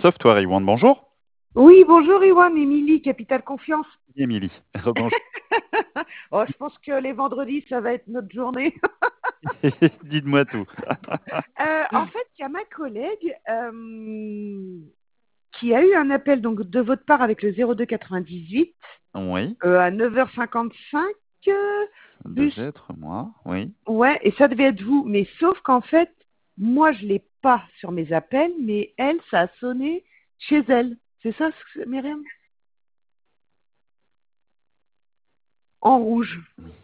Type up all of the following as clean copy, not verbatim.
Software One, bonjour. Oui, bonjour Iwan, Émilie, Capital Confiance. Émilie, rebonjour. Oh, je pense que les vendredis, ça va être notre journée. Dites-moi tout. En fait, il y a ma collègue qui a eu un appel donc, de votre part avec le 02 98 Oui, à 9h55. ça Plus, devait être moi, oui. ouais, et ça devait être vous. Mais sauf qu'en fait, moi, je ne l'ai pas sur mes appels, mais elle, ça a sonné chez elle. C'est ça, Myriam? En rouge.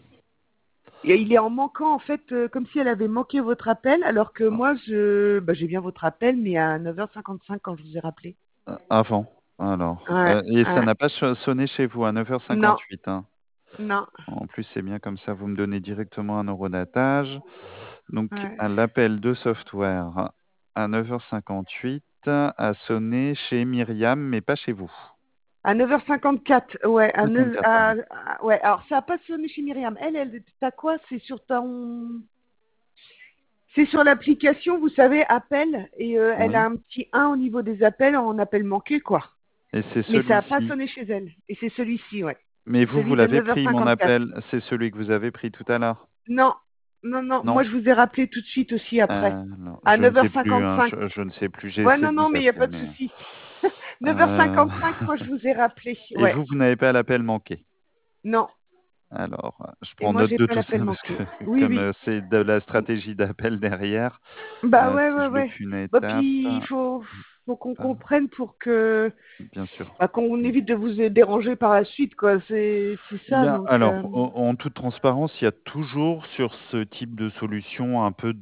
Et il est en manquant, en fait, comme si elle avait manqué votre appel, alors que moi, j'ai bien votre appel, mais à 9h55 quand je vous ai rappelé. Avant, alors. Ouais, Et ça ouais. n'a pas sonné chez vous à Non, 9h58, hein. non. En plus, c'est bien comme ça, vous me donnez directement un eurodatage. Donc, Ouais. l'appel de software à 9h58 a sonné chez Myriam, mais pas chez vous. À 9h54, ouais. 54, pardon. Ouais, alors ça n'a pas sonné chez Myriam. T'as quoi? C'est sur ton. C'est sur l'application, vous savez, appel, et elle a Oui. un petit 1 au niveau des appels en appel manqué, quoi. Et c'est Mais ça n'a pas celui-ci. sonné chez elle. Et c'est celui-ci, ouais. Mais vous, vous Celui de l'avez pris, mon 9h54. appel. C'est celui que vous avez pris tout à l'heure. Non, non, non. Non? Moi, je vous ai rappelé tout de suite aussi après. Alors, À je ne sais plus, hein, 9h55. je ne sais plus. J'ai Ouais, essayé non, de non, vous mais il n'y a appeler, pas de mais souci. heu 9h55, moi, je vous ai rappelé. et Ouais. vous, vous n'avez pas l'appel manqué? Non. Alors, je Et prends moi, note j'ai de pas tout l'appel ça parce que manqué. Oui, comme, oui. c'est de la stratégie d'appel derrière, Bah ouais, si ouais, je loupe ouais. une Bah étape, puis, faut qu'on pas comprenne pour que, bien sûr. bah, qu'on évite de vous déranger par la suite, quoi. C'est Eh ça, bien, donc. alors, en toute transparence, il y a toujours sur ce type de solution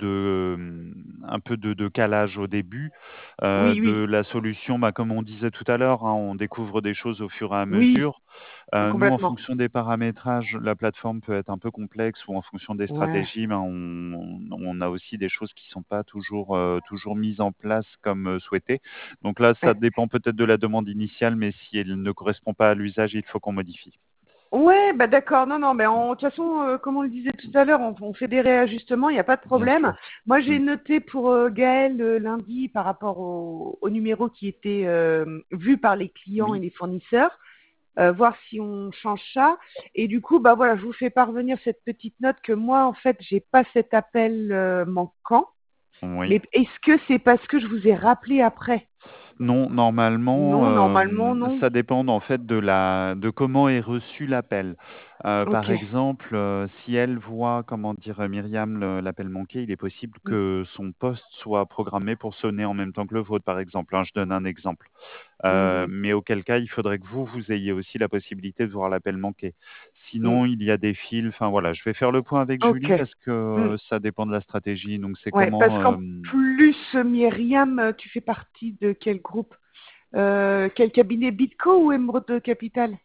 un peu de calage au début, Oui, de oui. la solution, bah, comme on disait tout à l'heure, hein, on découvre des choses au fur et à Oui, mesure. Nous, en complètement. fonction des paramétrages, la plateforme peut être un peu complexe ou en fonction des Ouais. stratégies, ben, on a aussi des choses qui sont pas toujours, toujours mises en place comme, souhaité. Donc là, ça Ouais. dépend peut-être de la demande initiale, mais si elle ne correspond pas à l'usage, il faut qu'on modifie. Ouais, bah d'accord, non, non, mais de toute façon, comme on le disait tout à l'heure, on fait des réajustements, il n'y a pas de Bien problème. sûr. Moi, j'ai Mmh. noté pour Gaël lundi par rapport au numéro qui était vu par les clients et Oui. les fournisseurs, voir si on change ça. Et du coup, bah voilà, je vous fais parvenir cette petite note que moi, en fait, j'ai pas cet appel manquant. Oui. Mais est-ce que c'est parce que je vous ai rappelé après? Non, normalement, Non, normalement, non. ça dépend en fait de comment est reçu l'appel. Par Ok. exemple, si elle voit, comment dire, Myriam, l'appel manqué, il est possible Mm, que son poste soit programmé pour sonner en même temps que le vôtre, par exemple, hein. Je donne un exemple. mhm. Mais auquel cas, il faudrait que vous ayez aussi la possibilité de voir l'appel manqué. Mm. Sinon, il y a des fils, enfin voilà, je vais faire le point avec Ok. Julie parce que, Mm. ça dépend de la stratégie. Donc c'est Ouais, parce comment, qu'en plus, Myriam, tu fais partie de quel groupe? Quel cabinet Bitco ou Emeraude Capital?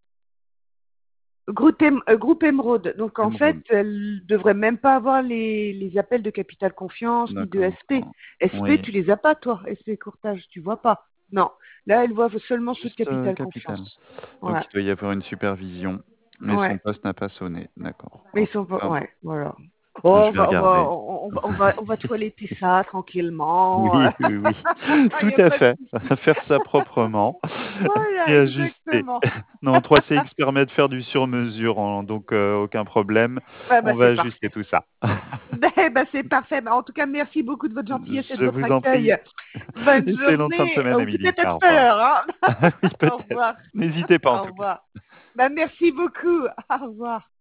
Groupe Emeraude. Donc en fait, émeraude, elle devrait même pas avoir les appels de Capital Confiance ni de d'accord. SP. SP, Oui. tu les as pas, toi, SP Courtage, tu vois pas. Non. Là, elle voit seulement ceux de Juste, Capital capital. Confiance. Donc Ouais. il doit y avoir une supervision, mais son Ouais. poste n'a pas sonné. D'accord. Mais En ils tout sont pas. cas, Ouais, voilà. Oh, je vais regarder. on va toiletter ça tranquillement. Oui, oui, oui, Il tout n'y a à pas de fait. souci. Faire ça proprement et Voilà, ajuster. exactement. Non, 3CX permet de faire du sur-mesure, hein, donc aucun problème. Ouais, bah, On va c'est ajuster parfait. tout ça. Bah, c'est parfait. Bah, en tout cas, merci beaucoup de votre gentillesse et de Je votre vous en prie. accueil. Bonne Excellente fin de journée, semaine, ou Émilie. peut-être à Au tout à revoir. l'heure, hein. Oui, Au peut-être. revoir. N'hésitez pas en Au tout cas. revoir. Bah, merci beaucoup. Au revoir.